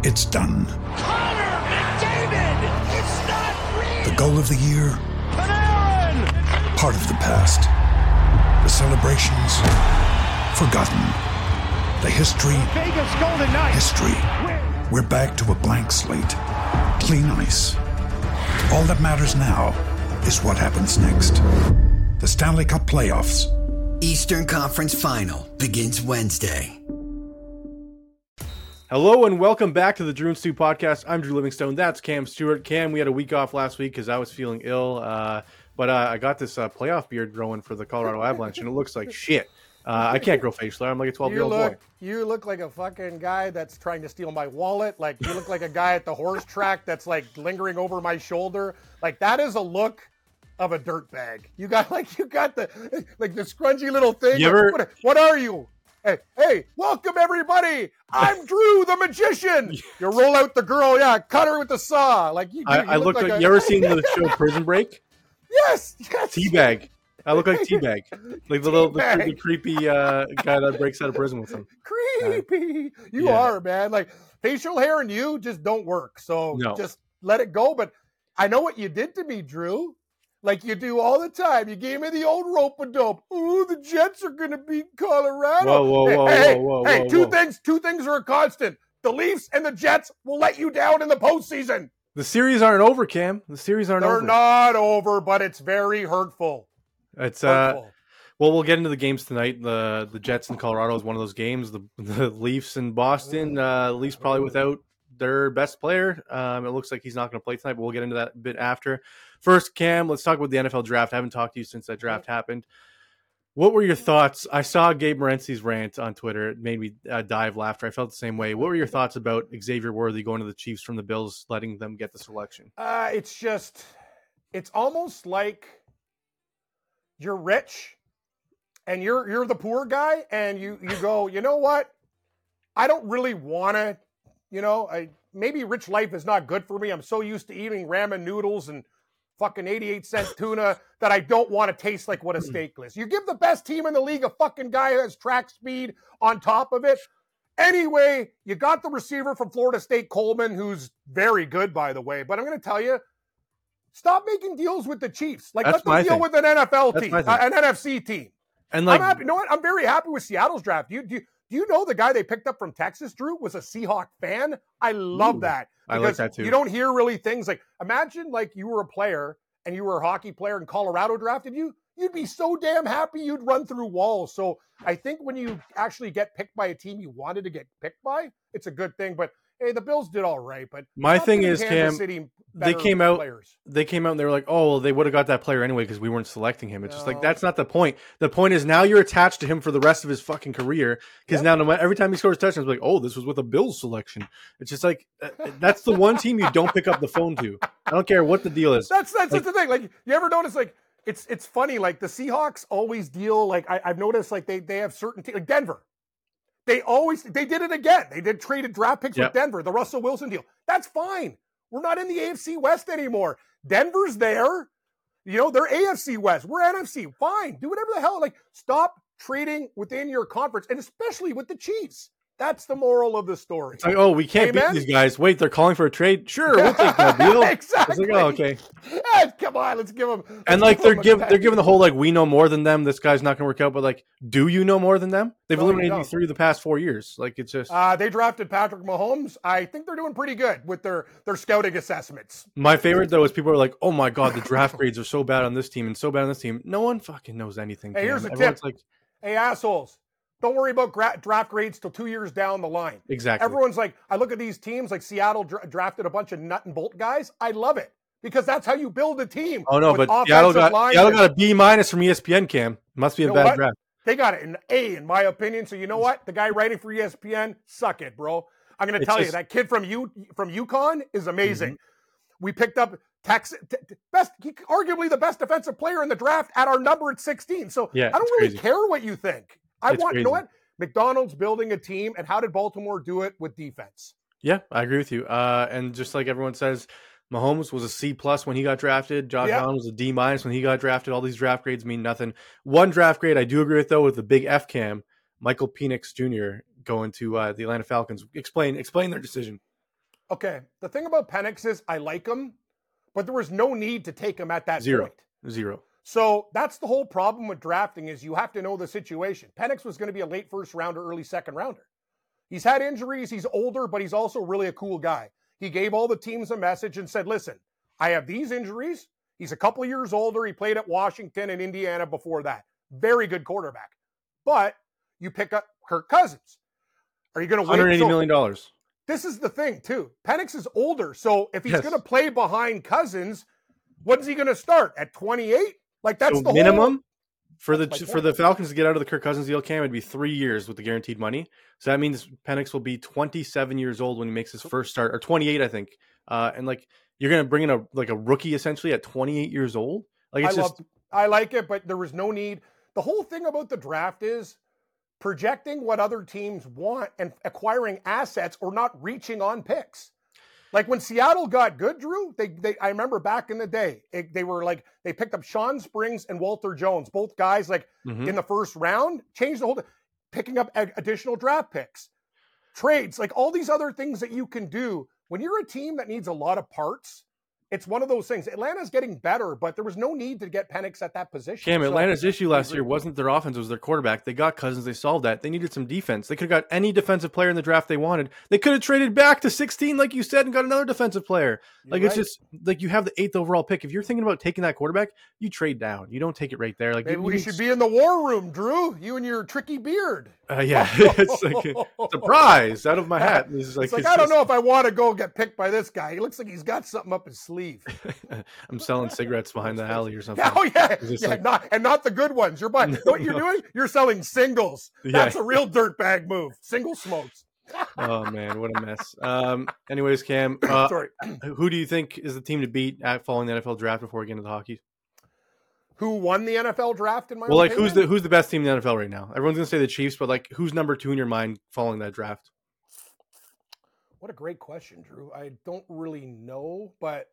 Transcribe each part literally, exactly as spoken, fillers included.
It's done. Connor McDavid! It's not real! The goal of the year? Panarin! Part of the past. The celebrations? Forgotten. The history? Vegas Golden Knights! History. We're back to a blank slate. Clean ice. All that matters now is what happens next. The Stanley Cup Playoffs. Eastern Conference Final begins Wednesday. Hello and welcome back to the Drew and Stu podcast. I'm Drew Livingstone. That's Cam Stewart. Cam, we had a week off last week because I was feeling ill, uh, but uh, I got this uh, playoff beard growing for the Colorado Avalanche, and it looks like shit. Uh, I can't grow facial hair. I'm like a twelve-year-old boy. You look like a fucking guy that's trying to steal my wallet. Like, you look like a guy at the horse track that's, like, lingering over my shoulder. Like, that is a look of a dirtbag. You got, like, you got the, like, the scrungy little thing. You ever... what, what are you? Hey, hey, welcome everybody. I'm Drew the Magician. You roll out the girl, yeah, cut her with the saw. Like you, I, you I look, look like, like a... you ever seen the show Prison Break? Yes, yes. Teabag. I look like Teabag, like the little the, the creepy uh, guy that breaks out of prison with him. Creepy, uh, you yeah. are, man. Like facial hair and you just don't work. So no. just let it go. But I know what you did to me, Drew. Like you do all the time. You gave me the old rope a dope. Ooh, the Jets are going to beat Colorado. Whoa, whoa, hey, whoa, hey, whoa, whoa, hey, whoa, two whoa. things. Two things are a constant. The Leafs and the Jets will let you down in the postseason. The series aren't over, Cam. The series aren't They're over. They're not over, but it's very hurtful. It's uh. Well, we'll get into the games tonight. The the Jets in Colorado is one of those games. The the Leafs in Boston. Uh, Leafs probably without their best player. Um, it looks like he's not going to play tonight, but we'll get into that a bit after. First, Cam, let's talk about the N F L draft. I haven't talked to you since that draft happened. What were your thoughts? I saw Gabe Morency's rant on Twitter. It made me uh, die of laughter. I felt the same way. What were your thoughts about Xavier Worthy going to the Chiefs from the Bills, letting them get the selection? Uh, it's just, it's almost like you're rich and you're you're the poor guy, and you you go, you know what? I don't really want to, you know, I maybe rich life is not good for me. I'm so used to eating ramen noodles and fucking eighty-eight cent tuna that I don't want to taste like what a steak is. You give the best team in the league a fucking guy who has track speed on top of it. Anyway, you got the receiver from Florida State, Coleman, who's very good, by the way. But I'm going to tell you, stop making deals with the Chiefs. Like, That's let them deal thing. with an N F L That's team, uh, an N F C team. And like, I'm happy. You know what? I'm very happy with Seattle's draft. Do you, do you, do you know the guy they picked up from Texas, Drew, was a Seahawk fan? I love ooh, that. I like that too. You don't hear really things like, imagine like you were a player and you were a hockey player and Colorado drafted you. You'd be so damn happy you'd run through walls. So I think when you actually get picked by a team you wanted to get picked by, it's a good thing. But hey, the Bills did all right. But my thing is, Kansas Cam, City they came out. Players. They came out and they were like, "Oh, well, they would have got that player anyway because we weren't selecting him." It's no. just like that's not the point. The point is now you're attached to him for the rest of his fucking career because yep. now no matter, every time he scores touchdowns, like, "Oh, this was with a Bills selection." It's just like that's the one team you don't pick up the phone to. I don't care what the deal is. That's that's, like, that's the thing. Like, you ever notice like it's it's funny. Like the Seahawks always deal. Like I, I've noticed like they they have certain te- like Denver. They always they did it again. They did traded draft picks yep. with Denver. The Russell Wilson deal. That's fine. We're not in the A F C West anymore. Denver's there. You know, they're A F C West. We're N F C. Fine. Do whatever the hell. Like, stop trading within your conference, and especially with the Chiefs. That's the moral of the story. It's like, oh, we can't Amen? beat these guys. Wait, they're calling for a trade? Sure, we'll take that deal. Exactly. It's like, oh, okay. Yeah, come on, let's give them. And like they're giving they're giving the whole like we know more than them. This guy's not going to work out. But like, do you know more than them? They've no, eliminated you through the past four years. Like it's just. Uh, they drafted Patrick Mahomes. I think they're doing pretty good with their their scouting assessments. My favorite though is people are like, oh my god, the draft grades are so bad on this team and so bad on this team. No one fucking knows anything. Hey, here's a Everyone's tip. Like, hey, assholes. Don't worry about gra- draft grades till two years down the line. Exactly. Everyone's like, I look at these teams like Seattle dra- drafted a bunch of nut and bolt guys. I love it because that's how you build a team. Oh no, but Seattle got, Seattle got a B minus from E S P N, Cam. Must be a you know bad what? draft. They got it an A in my opinion. So you know what? The guy writing for E S P N, suck it, bro. I'm going to tell just... you that kid from U from UConn is amazing. Mm-hmm. We picked up Texas, t- t- best, arguably the best defensive player in the draft at our number at sixteen. So yeah, I don't really crazy. care what you think. I it's want, crazy. you know what? McDonald's building a team, and how did Baltimore do it with defense? Yeah, I agree with you. Uh, and just like everyone says, Mahomes was a C plus when he got drafted. Josh yeah. Allen was a D minus when he got drafted. All these draft grades mean nothing. One draft grade I do agree with though, with the big F Cam, Michael Penix Junior going to uh, the Atlanta Falcons. Explain, explain their decision. Okay, the thing about Penix is I like him, but there was no need to take him at that Zero. point. Zero. So that's the whole problem with drafting is you have to know the situation. Penix was going to be a late first rounder, early second rounder. He's had injuries. He's older, but he's also really a cool guy. He gave all the teams a message and said, listen, I have these injuries. He's a couple of years older. He played at Washington and Indiana before that. Very good quarterback. But you pick up Kirk Cousins. Are you going to wait? one hundred eighty so, million dollars. This is the thing, too. Penix is older. So if he's Yes. going to play behind Cousins, when's he going to start? At twenty-eight? Like that's So the minimum whole... for the That's my for point. the Falcons to get out of the Kirk Cousins deal, Cam, it'd be three years with the guaranteed money. So that means Penix will be twenty-seven years old when he makes his first start, or twenty-eight, I think. Uh, and like you're gonna bring in a like a rookie essentially at twenty-eight years old. Like it's I just love, I like it, but there was no need. The whole thing about the draft is projecting what other teams want and acquiring assets or not reaching on picks. Like when Seattle got good, Drew, they, they I remember back in the day, it, they were like, they picked up Sean Springs and Walter Jones, both guys like Mhm. in the first round, changed the whole thing, picking up ad- additional draft picks, trades, like all these other things that you can do. When you're a team that needs a lot of parts, it's one of those things. Atlanta's getting better, but there was no need to get Penix at that position. Cam, So- Atlanta's issue last year wasn't their offense, it was their quarterback. They got Cousins, they solved that. They needed some defense. They could have got any defensive player in the draft they wanted. They could have traded back to sixteen, like you said, and got another defensive player. You're Like it's right. just like you have the eighth overall pick. If you're thinking about taking that quarterback, you trade down. You don't take it right there. Like Maybe you, we you should be in the war room, Drew. You and your tricky beard. Uh, yeah, it's like a surprise out of my hat. It's like, It's like, it's I don't just- know if I want to go get picked by this guy. He looks like he's got something up his sleeve. I'm selling cigarettes behind the alley or something. Yeah, oh yeah, It's just yeah like- not, and not the good ones. You're buying. No, You know what you're no. doing? You're selling singles. Yeah. That's a real dirtbag move. Single smokes. Oh man, what a mess. Um, anyways, Cam, uh, Sorry. who do you think is the team to beat at following the N F L draft before we get into the hockey? Who won the N F L draft in my Well, like opinion? who's the who's the best team in the N F L right now? Everyone's gonna say the Chiefs, but like who's number two in your mind following that draft? What a great question, Drew. I don't really know, but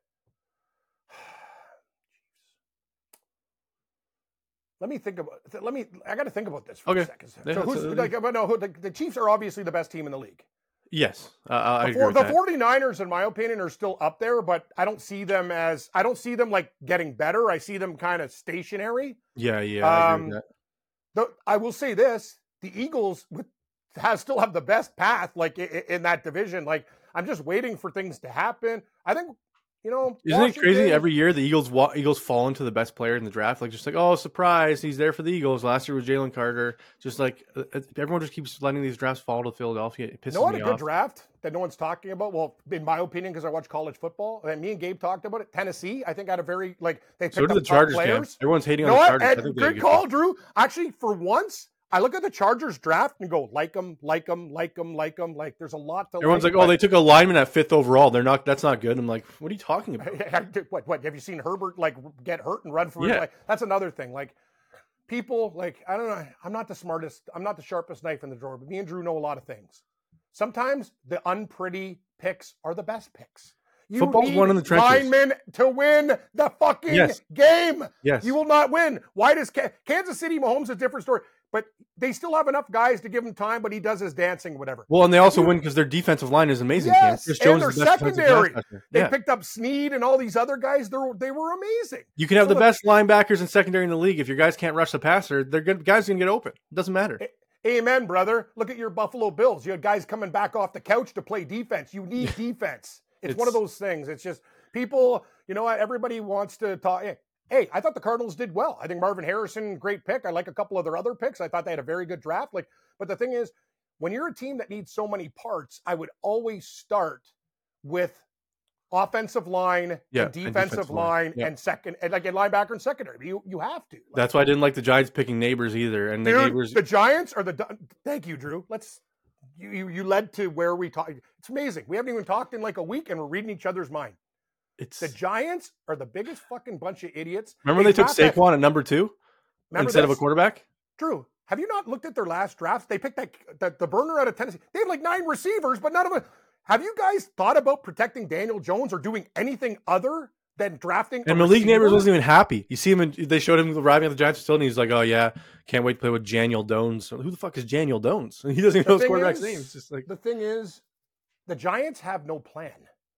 let me think about. Let me. I got to think about this for Okay. a second. Yeah, So who's that's- like? But no, who, the, the Chiefs are obviously the best team in the league. Yes, uh, I The, agree four, with the that. 49ers, in my opinion, are still up there, but I don't see them as. I don't see them like getting better. I see them kind of stationary. Yeah, yeah, I agree Um, with that. The, I will say this: the Eagles with has still have the best path, like in, in that division. Like I'm just waiting for things to happen. I think you know. Isn't it crazy? Washington- Every year the Eagles wa- Eagles fall into the best player in the draft, like just like oh surprise, he's there for the Eagles. Last year was Jalen Carter. Just like uh, everyone just keeps letting these drafts fall to Philadelphia. It pisses You know what? me A good off. draft that no one's talking about. Well, in my opinion, because I watch college football, and me and Gabe talked about it. Tennessee, I think, had a very like they picked So do up the top Chargers. Cam. players. Everyone's hating You on know the what? Chargers. I And think they have a good good call, team. Drew. Actually, for once, I look at the Chargers draft and go, like them, like them, like them, like them. Like, there's a lot to. Everyone's like, like, oh, they took a lineman at fifth overall. They're not. That's not good. I'm like, what are you talking about? but what? What have you seen Herbert like get hurt and run for his Yeah. life? That's another thing. Like people, like I don't know. I'm not the smartest. I'm not the sharpest knife in the drawer. But me and Drew know a lot of things. Sometimes the unpretty picks are the best picks. You Football's need won in the trenches. linemen to win the fucking Yes. game. Yes. You will not win. Why does Ka- Kansas City Mahomes is a different story? But they still have enough guys to give him time. But he does his dancing, whatever. Well, and they also win because their defensive line is amazing. Cam. Yes, Chris and Jones their is the best defensive secondary. pass rusher. They Yeah. picked up Snead and all these other guys. They were, they were amazing. You can have So the look- best linebackers and secondary in the league. If your guys can't rush the passer, they're good. Guys gonna get open. It doesn't matter. Amen, brother. Look at your Buffalo Bills. You had guys coming back off the couch to play defense. You need defense. It's, one of It's- those things. It's just people, you know what? Everybody wants to talk. Hey, hey, I thought the Cardinals did well. I think Marvin Harrison, great pick. I like a couple of their other picks. I thought they had a very good draft. Like, but the thing is, when you're a team that needs so many parts, I would always start with offensive line Yeah, and and defensive defensive line line. Yeah. and second and like a linebacker and secondary. You you have to. Like, That's why I didn't like the Giants picking Neighbors either. And the Dude, Neighbors, the Giants are the. Thank you, Drew. Let's. You, you you led to where we talk. It's amazing. We haven't even talked in like a week, and we're reading each other's mind. it's. The Giants are the biggest fucking bunch of idiots. Remember when they took drafted- Saquon at number two Remember instead of a this? quarterback? Drew, have you not looked at their last drafts? They picked that, that the burner out of Tennessee. They had like nine receivers, but none of them. Have you guys thought about protecting Daniel Jones or doing anything other than drafting? a And Malik Neighbors receiver? wasn't even happy. You see him, in, they showed him arriving at the Giants facility. And he's like, "Oh yeah, can't wait to play with Janiel Dones." Who the fuck is Janiel Dones? He doesn't even know his thing quarterback's is- name. It's just like, The thing is, the Giants have no plan.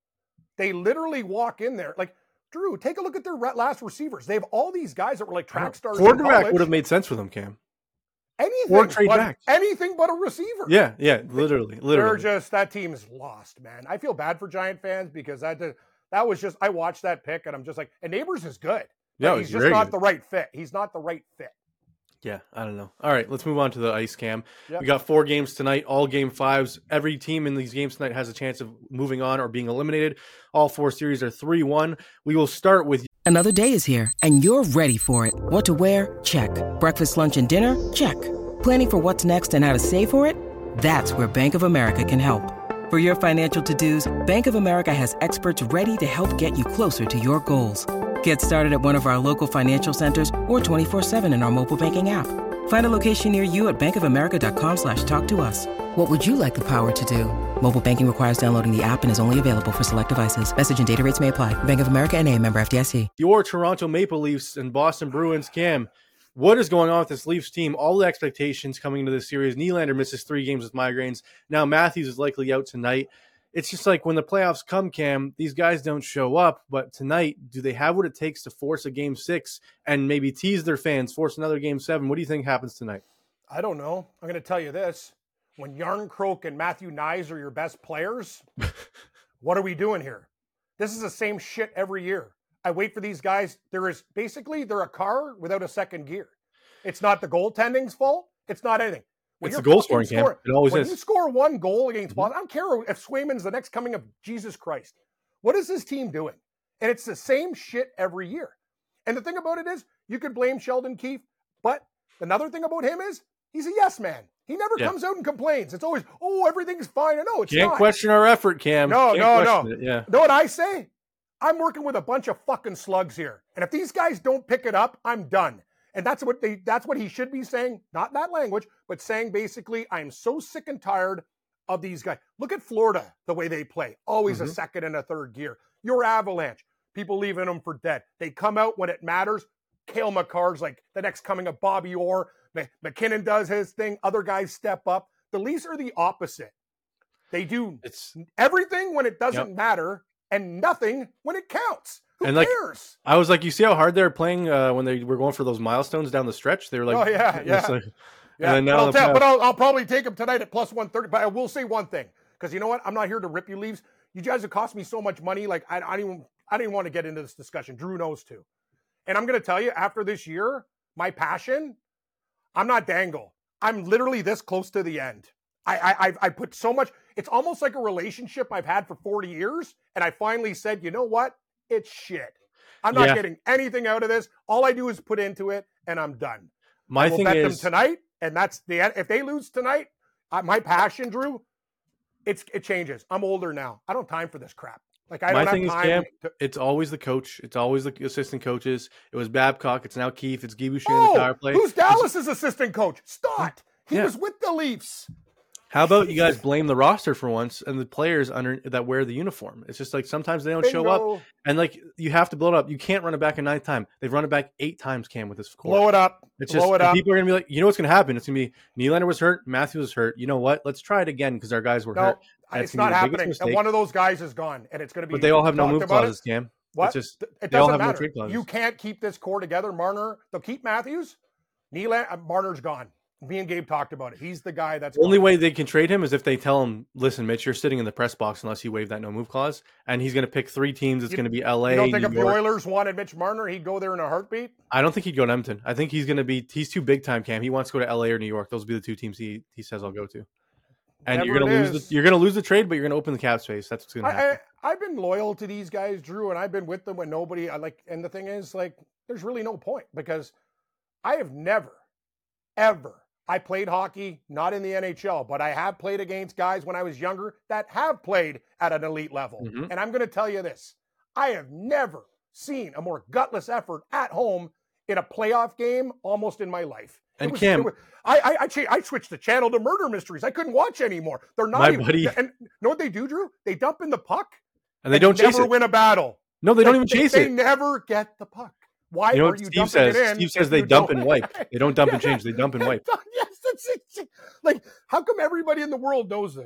They literally walk in there. Like, Drew, take a look at their last receivers. They have all these guys that were like track stars. Quarterback would have made sense for them, Cam. Anything, or trade but, back. anything but a receiver. Yeah, yeah, literally, literally. They're just, that team's lost, man. I feel bad for Giant fans because that that was just, I watched that pick and I'm just like, and Neighbors is good. Yeah, he's just not good. the right fit. He's not the right fit. Yeah, I don't know. All right, let's move on to the ice, Cam. Yep. We got four games tonight, all game fives. Every team in these games tonight has a chance of moving on or being eliminated. All four series are three one. We will start with... Another day is here, and you're ready for it. What to wear? Check. Breakfast, lunch, and dinner? Check. Planning for what's next and how to save for it? That's where Bank of America can help. For your financial to-dos, Bank of America has experts ready to help get you closer to your goals. Get started at one of our local financial centers or twenty-four seven in our mobile banking app. Find a location near you at bankofamerica.com slash talk to us. What would you like the power to do? Mobile banking requires downloading the app and is only available for select devices. Message and data rates may apply. Bank of America N A, member F D I C. Your Toronto Maple Leafs and Boston Bruins, Cam. What is going on with this Leafs team? All the expectations coming into this series. Nylander misses three games with migraines. Now Matthews is likely out tonight. It's just like when the playoffs come, Cam, these guys don't show up. But tonight, do they have what it takes to force a game six and maybe tease their fans, force another game seven? What do you think happens tonight? I don't know. I'm going to tell you this. When Yarncroke and Matthew Nyes are your best players, what are we doing here? This is the same shit every year. I wait for these guys. There is basically, they're a car without a second gear. It's not the goaltending's fault. It's not anything. When it's the goal scoring, Cam. It always when is. When you score one goal against mm-hmm. Boston, I don't care if Swayman's the next coming of Jesus Christ. What is this team doing? And it's the same shit every year. And the thing about it is, you could blame Sheldon Keefe, but another thing about him is, he's a yes man. He never yeah. comes out and complains. It's always, oh, everything's fine. I know it's Can't not. question our effort, Cam. No, Can't no, no. It. Yeah. Know what I say? I'm working with a bunch of fucking slugs here. And if these guys don't pick it up, I'm done. And that's what they that's what he should be saying, not that language, but saying basically, I'm so sick and tired of these guys. Look at Florida, the way they play. Always mm-hmm. a second and a third gear. Your Avalanche, people leaving them for dead. They come out when it matters. Cale Makar's like the next coming of Bobby Orr. McKinnon does his thing. Other guys step up. The Leafs are the opposite. They do it's, everything when it doesn't yep. matter and nothing when it counts. Who and like, cares? I was like, you see how hard they're playing uh, when they were going for those milestones down the stretch? They were like, oh, yeah, yeah. Like, yeah. And then but, now I'll tell, but I'll, I'll probably take them tonight at plus one thirty. But I will say one thing, because you know what? I'm not here to rip you Leafs. You guys have cost me so much money. Like, I, I, don't even, I don't even want to get into this discussion. Drew knows too. And I'm going to tell you, after this year, my passion, I'm not Dangle. I'm literally this close to the end. I, I, I've, I put so much, it's almost like a relationship I've had for forty years. And I finally said, you know what? It's shit. I'm not yeah. getting anything out of this. All I do is put into it, and I'm done. My I will thing bet is them tonight, and that's the end. If they lose tonight, I, my passion, Drew, it's it changes. I'm older now. I don't have time for this crap. Like I my don't thing have time. Is, Cam, to... it's always the coach. It's always the assistant coaches. It was Babcock. It's now Keefe. It's Guy Boucher oh, in the power play. Who's Dallas's assistant coach? Stott. He yeah. was with the Leafs. How about you guys blame the roster for once and the players under that wear the uniform? It's just like sometimes they don't Bingo. show up, and like you have to blow it up. You can't run it back a ninth time. They've run it back eight times, Cam, with this core. Blow it up. It's blow just it up. People are gonna be like, you know what's gonna happen? It's gonna be Nylander was hurt, Matthews was hurt. You know what? Let's try it again because our guys were no, hurt. And it's, it's not happening. And one of those guys is gone, and it's gonna be. But they all have no move clauses, it. Cam. What? It's just, it they all doesn't have matter. No trade clauses. You can't keep this core together. Marner, they'll keep Matthews. Nylander, Marner's gone. Me and Gabe talked about it. He's the guy that's... The only way they can trade him is if they tell him, listen, Mitch, you're sitting in the press box unless you waive that no-move clause, and he's going to pick three teams. It's going to be L A, You don't think New if York. the Oilers wanted Mitch Marner, he'd go there in a heartbeat? I don't think he'd go to Edmonton. I think he's going to be... He's too big-time, Cam. He wants to go to L A or New York. Those will be the two teams he, he says I'll go to. And Whatever you're going to lose is. the, you're going to lose the trade, but you're going to open the cap space. That's what's going to happen. I, I, I've been loyal to these guys, Drew, and I've been with them when nobody... I like. And the thing is, like, there's really no point because I have never, ever... I played hockey, not in the N H L, but I have played against guys when I was younger that have played at an elite level. Mm-hmm. And I'm going to tell you this. I have never seen a more gutless effort at home in a playoff game almost in my life. And was, Cam, was, I, I, I, cha- I switched the channel to Murder Mysteries. I couldn't watch anymore. They're not my even, buddy. And know what they do, Drew? They dump in the puck. And they don't chase never it. win a battle. No, they don't they, even chase they, it. They never get the puck. Why you know are what you Steve dumping says? it in? Steve says they dump don't... and wipe. They don't dump and change. They dump and wipe. Yes, that's it. Like, how come everybody in the world knows this?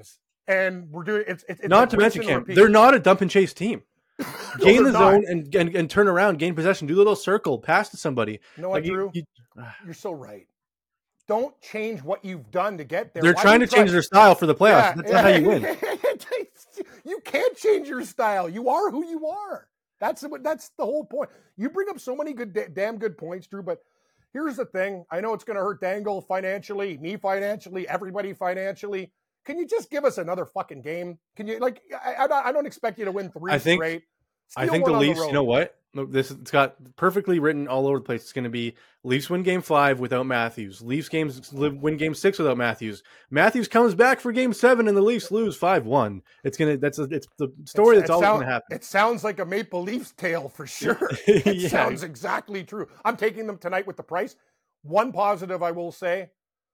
and we're doing it's, it's, it's not to mention, Cam, they're not a dump and chase team. Gain the zone and, and and turn around, gain possession, do a little circle, pass to somebody. You know what, like Drew? You, you, You're so right. Don't change what you've done to get there. They're Why trying to change their style for the playoffs. Yeah, That's yeah. not how you win. You can't change your style. You are who you are. That's what. That's the whole point. You bring up so many good, damn good points, Drew. But here's the thing. I know it's going to hurt Dangle financially, me financially, everybody financially. Can you just give us another fucking game? Can you like? I, I, I don't expect you to win three I think, straight. I think the Leafs. The you know what? This it's got perfectly written all over the place. It's going to be Leafs win game five without Matthews. Leafs games win game six without Matthews. Matthews comes back for game seven and the Leafs lose five one. It's gonna. That's a, it's the story it's, that's always sound, going to happen. It sounds like a Maple Leafs tale for sure. It yeah. sounds exactly true. I'm taking them tonight with the price. One positive I will say,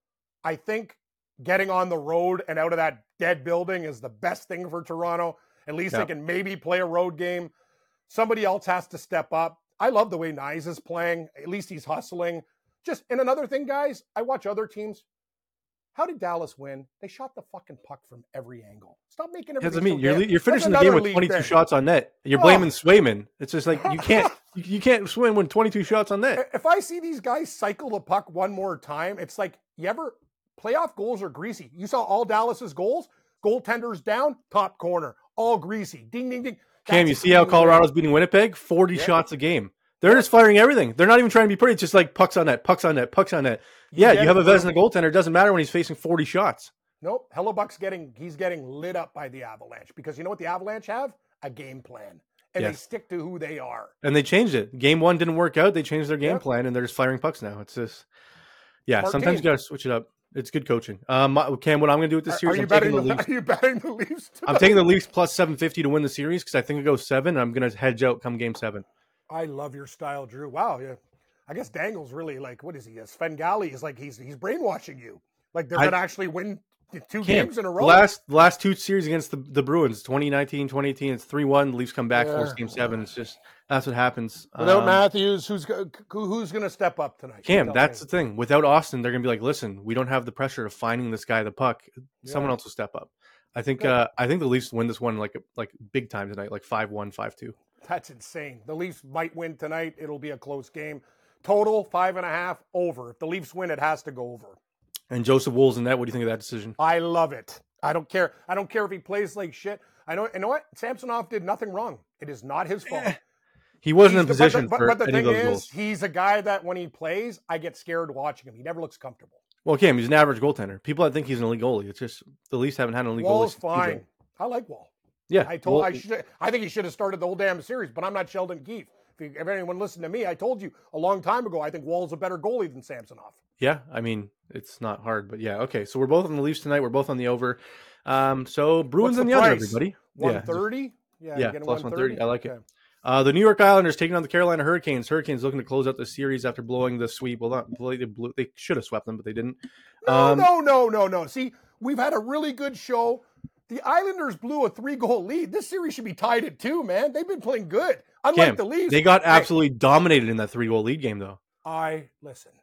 I think getting on the road and out of that dead building is the best thing for Toronto. At least yeah. they can maybe play a road game. Somebody else has to step up. I love the way Nyes is playing. At least he's hustling. Just, and another thing, guys, I watch other teams. How did Dallas win? They shot the fucking puck from every angle. Stop making everything. I mean, so you're, damn. you're finishing That's the game with twenty-two thing. shots on net. You're blaming oh. Swayman. It's just like you can't you, you can't swim when twenty-two shots on net. If I see these guys cycle the puck one more time, it's like you ever playoff goals are greasy. You saw all Dallas's goals. Goaltenders down, top corner, all greasy. Ding, ding, ding. That's Cam, you see how Colorado's beating Winnipeg? forty yeah. shots a game. They're just firing everything. They're not even trying to be pretty. It's just like pucks on net, pucks on net, pucks on net. You yeah, you have a Vezina goaltender. It doesn't matter when he's facing forty shots. Nope. Hellebuck's getting, he's getting lit up by the Avalanche because you know what the Avalanche have? A game plan. And yes. they stick to who they are. And they changed it. Game one didn't work out. They changed their game yep. plan and they're just firing pucks now. It's just, yeah, Smart sometimes team. You got to switch it up. It's good coaching. Um, Cam, what I'm going to do with this series, are you I'm betting taking the, the Leafs. Are you betting the Leafs? Tonight? I'm taking the Leafs plus seven fifty to win the series because I think it goes seven. I'm going to hedge out come game seven. I love your style, Drew. Wow, yeah. I guess Dangle's really like, what is he? Sven Gali is like, he's he's brainwashing you. Like they're going to actually win two Cam, games in a row. The last, the last two series against the, the Bruins, twenty nineteen, twenty eighteen, it's three one. The Leafs come back, yeah. force game seven. It's just, that's what happens. Without um, Matthews, who's who's going to step up tonight? Cam, that's me. the thing. Without Austin, they're going to be like, listen, we don't have the pressure of finding this guy the puck. Yeah. Someone else will step up. I think yeah. uh, I think the Leafs win this one like like big time tonight, like five one, five two. That's insane. The Leafs might win tonight. It'll be a close game. Total, five and a half, over. If the Leafs win, it has to go over. And Joseph Wool's in that. What do you think of that decision? I love it. I don't care. I don't care if he plays like shit. I know. You know what? Samsonov did nothing wrong. It is not his fault. Eh, he wasn't he's, in position but the, for but, but the any thing of those is, goals. He's a guy that when he plays, I get scared watching him. He never looks comfortable. Well, Cam, he's an average goldtender. People that think he's an elite goalie. It's just the Leafs haven't had an elite Wall's goalie. Wall's fine. I like Wall. Yeah, I told. well, I should. I think he should have started the whole damn series. But I'm not Sheldon Keefe. If, if anyone listened to me, I told you a long time ago. I think Wall's a better goalie than Samsonov. Yeah, I mean it's not hard, but yeah, okay. So we're both on the Leafs tonight. We're both on the over. Um, so Bruins on the, the under, everybody. One thirty. Yeah, yeah, plus one thirty. I like okay. it. Uh, the New York Islanders taking on the Carolina Hurricanes. Hurricanes looking to close out the series after blowing the sweep. Well, not they blew. They should have swept them, but they didn't. No, um, no, no, no, no. See, we've had a really good show. The Islanders blew a three-goal lead. This series should be tied at two, man. They've been playing good. Unlike Cam, the Leafs. They got absolutely hey, dominated in that three-goal lead game, though. I, listen,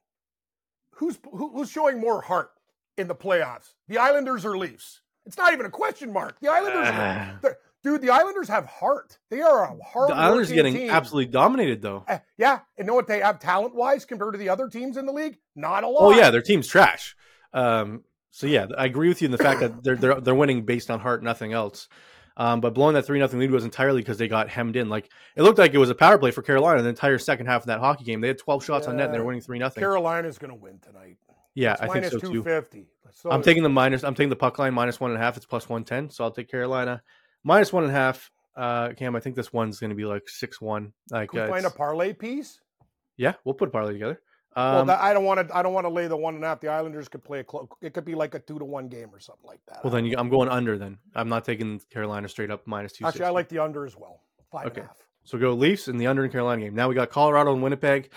who's who, who's showing more heart in the playoffs? The Islanders or Leafs? It's not even a question mark. The Islanders, uh, are, dude, the Islanders have heart. They are a hard. The Islanders getting team. absolutely dominated, though. Uh, yeah, and know what they have talent-wise compared to the other teams in the league? Not a lot. Oh, yeah, their team's trash. Um So yeah, I agree with you in the fact that they're they're they're winning based on heart, nothing else. Um, but blowing that three nothing lead was entirely because they got hemmed in. Like it looked like it was a power play for Carolina the entire second half of that hockey game. They had twelve shots yeah. on net and they were winning three nothing. Carolina's going to win tonight. Yeah, it's I think so too. two fifty. So I'm taking the minus. I'm taking the puck line minus one and a half. It's plus one ten. So I'll take Carolina minus one and a half. Uh, Cam, I think this one's going to be like six one. Like can we uh, find a parlay piece? Yeah, we'll put a parlay together. Um, well, that, I don't want to. I don't want to lay the one and a half. The Islanders could play a close. It could be like a two to one game or something like that. Well, then you, I'm going under. Then I'm not taking Carolina straight up minus two. Actually, I like the under as well. Five okay. and a half. So go Leafs in the under in Carolina game. Now we got Colorado and Winnipeg.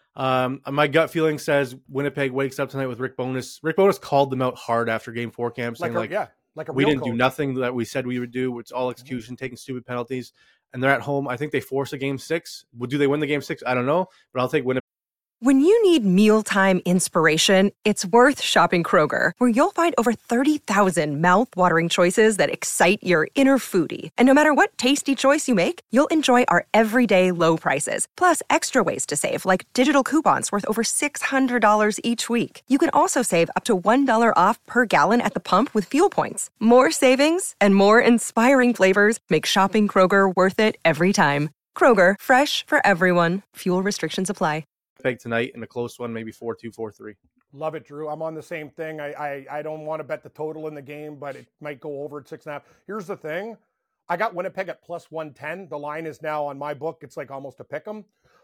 Um, my gut feeling says Winnipeg wakes up tonight with Rick Bowness. Rick Bowness called them out hard after game four camp, saying like, like, a, yeah, like a we real didn't coach. do nothing that we said we would do. It's all execution, mm-hmm. taking stupid penalties, and they're at home. I think they force a game six. Do they win the game six? I don't know, but I'll take Winnipeg. When you need mealtime inspiration, it's worth shopping Kroger, where you'll find over thirty thousand mouth-watering choices that excite your inner foodie. And no matter what tasty choice you make, you'll enjoy our everyday low prices, plus extra ways to save, like digital coupons worth over six hundred dollars each week. You can also save up to one dollar off per gallon at the pump with fuel points. More savings and more inspiring flavors make shopping Kroger worth it every time. Kroger, fresh for everyone. Fuel restrictions apply. Peg tonight in a close one, maybe four two, four three. Love it, Drew. I'm on the same thing. I, I I don't want to bet the total in the game, but it might go over at six and a half. Here's the thing. I got Winnipeg at plus one ten. The line is now on my book. It's like almost a pick 'em.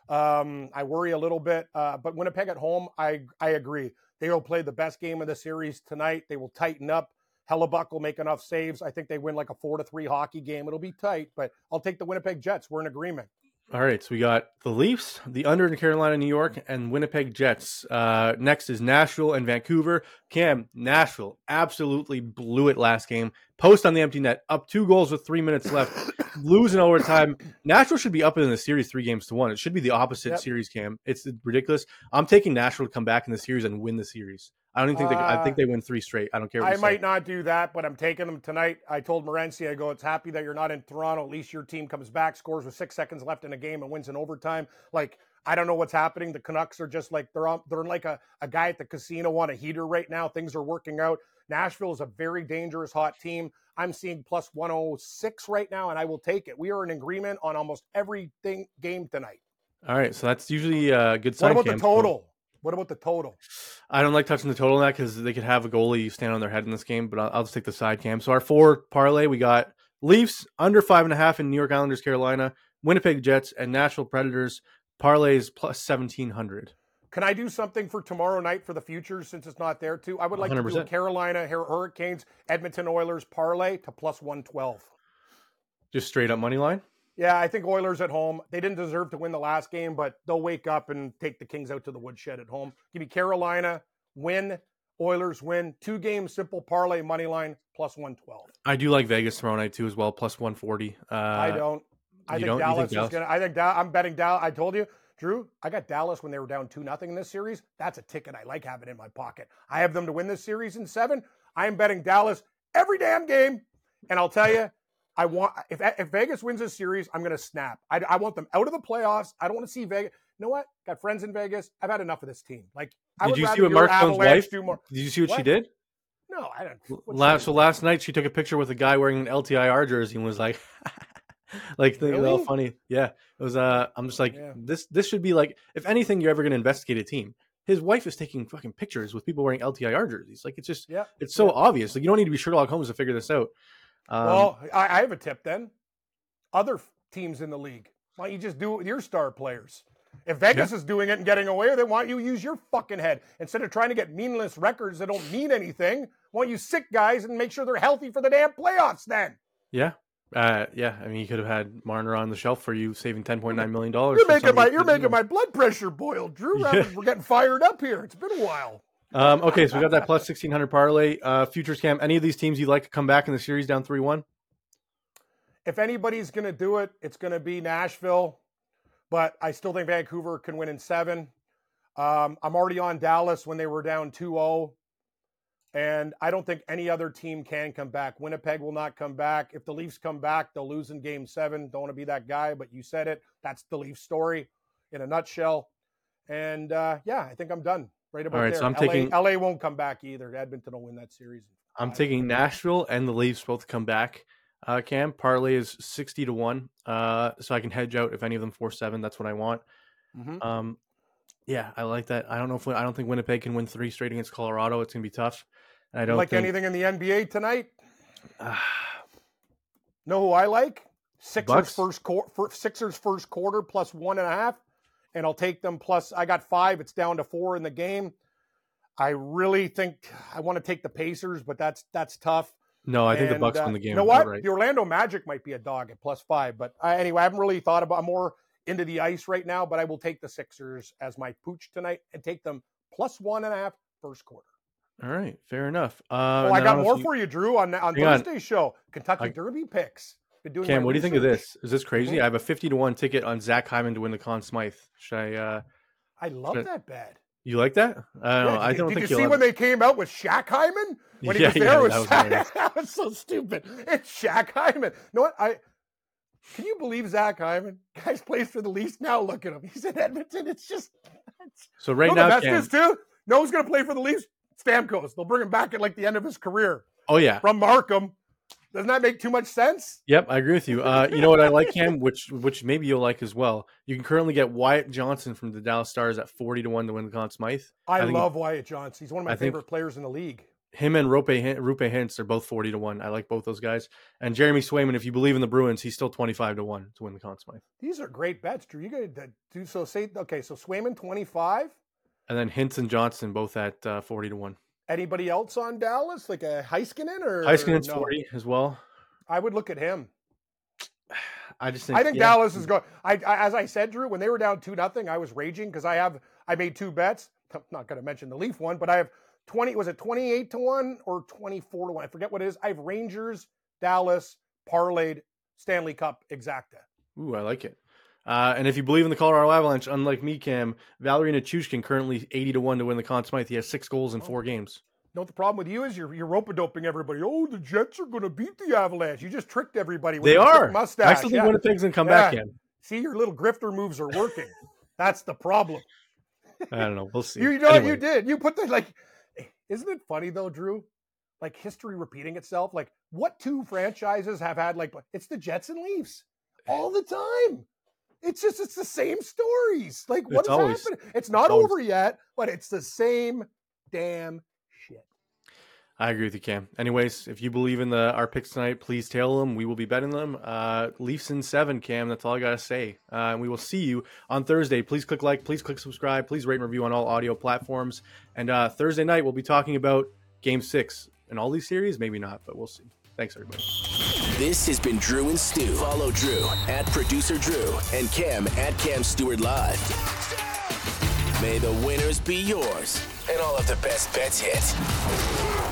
Um, I worry a little bit, uh, but Winnipeg at home, I, I agree. They will play the best game of the series tonight. They will tighten up. Hellebuck will make enough saves. I think they win like a four to three hockey game. It'll be tight, but I'll take the Winnipeg Jets. We're in agreement. All right, so we got the Leafs, the under in Carolina, New York, and Winnipeg Jets. Uh, next is Nashville and Vancouver. Cam, Nashville absolutely blew it last game. Post on the empty net, up two goals with three minutes left, losing overtime. Nashville should be up in the series three games to one. It should be the opposite Yep. series, Cam. It's ridiculous. I'm taking Nashville to come back in the series and win the series. I don't even think they. Uh, I think they win three straight. I don't care. What I you might say. not do that, but I'm taking them tonight. I told Morency, I go, it's happy that you're not in Toronto. At least your team comes back, scores with six seconds left in a game, and wins in overtime. Like, I don't know what's happening. The Canucks are just like, they're on, they're like a, a guy at the casino on a heater right now. Things are working out. Nashville is a very dangerous, hot team. I'm seeing plus one oh six right now, and I will take it. We are in agreement on almost everything game tonight. All right, so that's usually a good sign. What about Cam. the total? What about the total? I don't like touching the total on that because they could have a goalie stand on their head in this game, but I'll, I'll just take the side, Cam. So our four parlay, we got Leafs under five and a half in New York Islanders, Carolina, Winnipeg Jets, and Nashville Predators. Parlays plus seventeen hundred. Can I do something for tomorrow night for the futures since it's not there too? I would like one hundred to do a percent. Carolina Hur- Hurricanes, Edmonton Oilers parlay to plus one twelve. Just straight up money line. Yeah, I think Oilers at home. They didn't deserve to win the last game, but they'll wake up and take the Kings out to the woodshed at home. Give me Carolina, win, Oilers win. Two game simple parlay money line plus one twelve. I do like Vegas tomorrow night too as well, plus one forty. Uh, I don't. I you think don't? You Dallas think is Dallas? going to. I think da- I'm betting Dallas. I told you, Drew, I got Dallas when they were down two nothing in this series. That's a ticket I like having in my pocket. I have them to win this series in seven. I am betting Dallas every damn game. And I'll tell you, I want if if Vegas wins this series, I'm going to snap. I, I want them out of the playoffs. I don't want to see Vegas. You know what? Got friends in Vegas. I've had enough of this team. Like, I Did would you rather see what your Mark Stone's Avalanche wife? do more. Did you see what, What? she did? No, I don't. what's Last, she so do? last night she took a picture with a guy wearing an L T I R jersey and was like, like thinking it all Really? funny. Yeah, it was. Uh, I'm just like Yeah. this. This should be like, if anything, you're ever going to investigate a team. His wife is taking fucking pictures with people wearing L T I R jerseys. Like, it's just, Yeah. it's so Yeah. obvious. Like, you don't need to be Sherlock Holmes to figure this out. Um, Well, I, I have a tip then. Other f- teams in the league, why don't you just do it with your star players? If Vegas is doing it and getting away with it, why don't you use your fucking head? Instead of trying to get meaningless records that don't mean anything, why don't you sick guys and make sure they're healthy for the damn playoffs then? yeah, uh, yeah. I mean, you could have had Marner on the shelf for you, saving ten point nine million dollars. You're making my you're making my blood pressure boil, Drew. Yeah. We're getting fired up here. It's been a while. Um, okay, so we got that plus sixteen hundred parlay. Uh, futures camp. Any of these teams you'd like to come back in the series down three one? If anybody's going to do it, it's going to be Nashville, but I still think Vancouver can win in seven. Um, I'm already on Dallas when they were down two oh, and I don't think any other team can come back. Winnipeg will not come back. If the Leafs come back, they'll lose in game seven. Don't want to be that guy, but you said it. That's the Leafs story in a nutshell. And uh, yeah, I think I'm done right about All right, there. so I'm L A, taking- L A won't come back either. Edmonton will win that series. I'm taking Nashville and the Leafs both to come back. Uh, Cam, parlay is sixty to one, uh, so I can hedge out if any of them four seven. That's what I want. Mhm. Um, yeah, I like that. I don't know if I don't think Winnipeg can win three straight against Colorado. It's gonna be tough. And I don't like think, anything in the N B A tonight? Know who I like? Sixers Bucks? first quarter. Sixers first quarter plus one and a half, and I'll take them plus. I got five. It's down to four in the game. I really think I want to take the Pacers, but that's that's tough. No, I think the And, Bucks uh, win the game. You know what? outright. The Orlando Magic might be a dog at plus five, but I, anyway, I haven't really thought about. I'm more into the ice right now, but I will take the Sixers as my pooch tonight and take them plus one and a half first quarter. All right, fair enough. Uh, Oh, and I then got don't know more if you- for you, Drew, on on Hang on. Thursday's show. Kentucky I- Derby picks. Been doing Cam, my what do you think of research. this? Is this crazy? Mhm. I have a fifty to one ticket on Zach Hyman to win the Conn Smythe. Should I? Uh, I love that bet. You like that? I don't Yeah, know. I did, don't did think you you'll see ever... when they came out with Shaq Hyman? When he Yeah, was there, yeah, with that was Shaq, hilarious. that was so stupid. It's Shaq Hyman. You know what? I can you believe Zach Hyman? Guys plays for the Leafs now. Look at him. He's in Edmonton. It's just it's, So right you now, know the best Cam... is too. No one's going to play for the Leafs. Stamkos. They'll bring him back at like the end of his career Oh yeah. from Markham. Doesn't that make too much sense? Yep, I agree with you. Uh, you know what I like, Cam, which which maybe you'll like as well. You can currently get Wyatt Johnson from the Dallas Stars at forty to one to win the Conn Smythe. I, I think love Wyatt Johnson. He's one of my I think- favorite players in the league. Him and Rupe Rupe Hintz are both forty to one. I like both those guys. And Jeremy Swayman, if you believe in the Bruins, he's still twenty-five to one to win the Conn Smythe. These are great bets, Drew. You got to do so. Say okay. So Swayman twenty-five. And then Hintz and Johnson both at uh, forty to one. Anybody else on Dallas, like a Heiskanen or Heiskanen's no? forty as well. I would look at him. I just think I think yeah. Dallas is going. I, I as I said, Drew, when they were down two nothing, I was raging because I have I made two bets. I'm not going to mention the Leaf one, but I have twenty. Was it twenty-eight to one or twenty-four to one? I forget what it is. I have Rangers, Dallas, parlayed, Stanley Cup exacta. Ooh, I like it. Uh, and if you believe in the Colorado Avalanche, unlike me, Cam, Valerie Nichushkin currently eighty to one to win the Conn Smythe. He has six goals in four games. You know what the problem with you is? You're you're rope-a-doping everybody. Oh, the Jets are going to beat the Avalanche. You just tricked everybody with They your are. mustache. I still think Yeah. Winnipeg's going to come Yeah. back, Cam. See, your little grifter moves are working. That's the problem. I don't know. We'll see. You, you know what Anyway. you did? You put the like. Isn't it funny though, Drew? Like history repeating itself. Like what two franchises have had like? It's the Jets and Leafs all the time. It's just it's the same stories. Like what It's is always- happening? It's not always- over yet, but it's the same damn shit. I agree with you, Cam. Anyways, if you believe in the our picks tonight, please tail them. We will be betting them. Uh, Leafs in seven, Cam. That's all I gotta say. Uh, and we will see you on Thursday. Please click like, please click subscribe, please rate and review on all audio platforms. And uh, Thursday night we'll be talking about Game Six in all these series. Maybe not, but we'll see. Thanks, everybody. This has been Drew and Stu. Follow Drew at Producer Drew and Cam at Cam Stewart Live. May the winners be yours and all of the best bets hit.